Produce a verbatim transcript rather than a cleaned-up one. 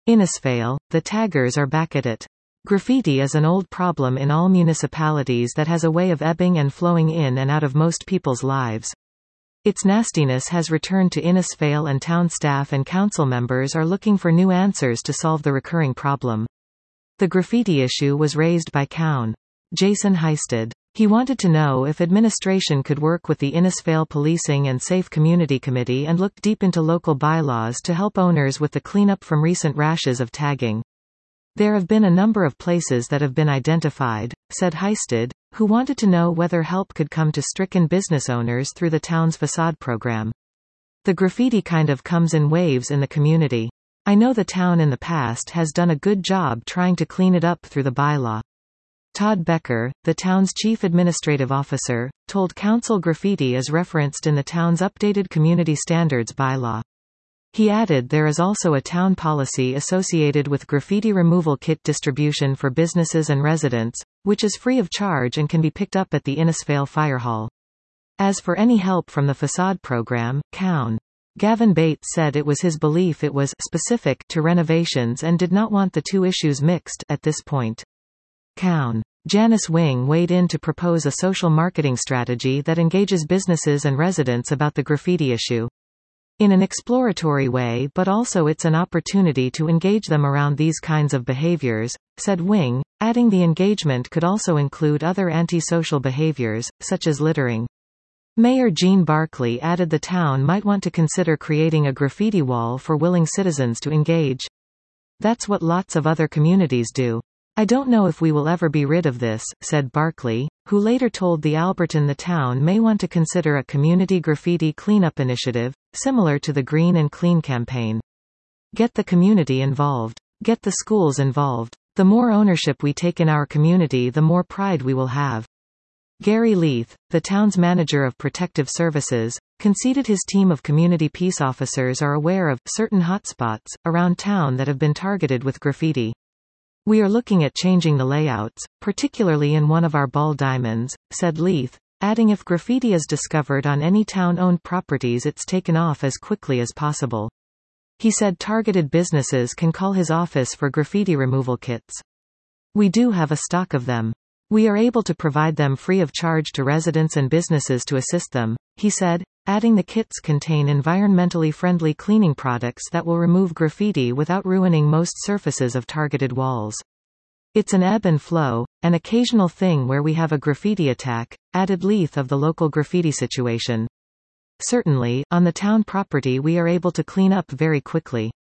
Innisfail, the taggers are back at it. Graffiti is an old problem in all municipalities that has a way of ebbing and flowing in and out of most people's lives. Its nastiness has returned to Innisfail, and town staff and council members are looking for new answers to solve the recurring problem. The graffiti issue was raised by Cown. Jason Heisted. He wanted to know if administration could work with the Innisfail Policing and Safe Community Committee and look deep into local bylaws to help owners with the cleanup from recent rashes of tagging. There have been a number of places that have been identified, said Heisted, who wanted to know whether help could come to stricken business owners through the town's facade program. The graffiti kind of comes in waves in the community. I know the town in the past has done a good job trying to clean it up through the bylaw. Todd Becker, the town's chief administrative officer, told council graffiti is referenced in the town's updated community standards bylaw. He added there is also a town policy associated with graffiti removal kit distribution for businesses and residents, which is free of charge and can be picked up at the Innisfail Fire Hall. As for any help from the facade program, Cown. Gavin Bates said it was his belief it was specific to renovations and did not want the two issues mixed at this point. Cown. Janice Wing weighed in to propose a social marketing strategy that engages businesses and residents about the graffiti issue. In an exploratory way, but also it's an opportunity to engage them around these kinds of behaviors, said Wing, adding the engagement could also include other antisocial behaviors, such as littering. Mayor Gene Barkley added the town might want to consider creating a graffiti wall for willing citizens to engage. That's what lots of other communities do. I don't know if we will ever be rid of this, said Barkley, who later told the Alberton the town may want to consider a community graffiti cleanup initiative, similar to the Green and Clean campaign. Get the community involved. Get the schools involved. The more ownership we take in our community, the more pride we will have. Gary Leith, the town's manager of protective services, conceded his team of community peace officers are aware of certain hotspots around town that have been targeted with graffiti. We are looking at changing the layouts, particularly in one of our ball diamonds, said Leith, adding if graffiti is discovered on any town-owned properties it's taken off as quickly as possible. He said targeted businesses can call his office for graffiti removal kits. We do have a stock of them. We are able to provide them free of charge to residents and businesses to assist them, he said, adding the kits contain environmentally friendly cleaning products that will remove graffiti without ruining most surfaces of targeted walls. It's an ebb and flow, an occasional thing where we have a graffiti attack, added Leith of the local graffiti situation. Certainly, on the town property we are able to clean up very quickly.